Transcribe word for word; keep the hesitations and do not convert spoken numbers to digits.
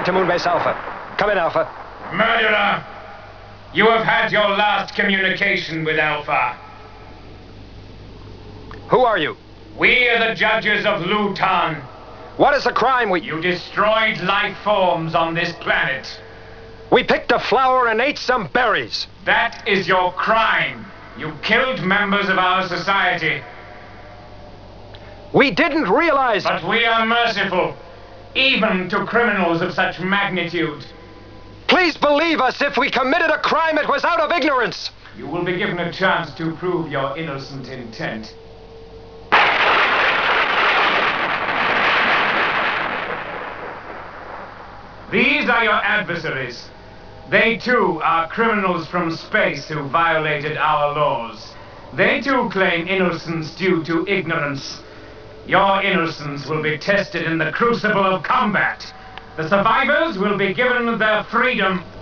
report to Moonbase Alpha. Come in, Alpha. Murderer! You have had your last communication with Alpha. Who are you? We are the judges of Luton. What is the crime we... You destroyed life forms on this planet. We picked a flower and ate some berries. That is your crime. You killed members of our society. We didn't realize... But we are merciful, even to criminals of such magnitude. Please believe us, if we committed a crime, it was out of ignorance. You will be given a chance to prove your innocent intent. These are your adversaries. They too are criminals from space who violated our laws. They too claim innocence due to ignorance. Your innocence will be tested in the crucible of combat. The survivors will be given their freedom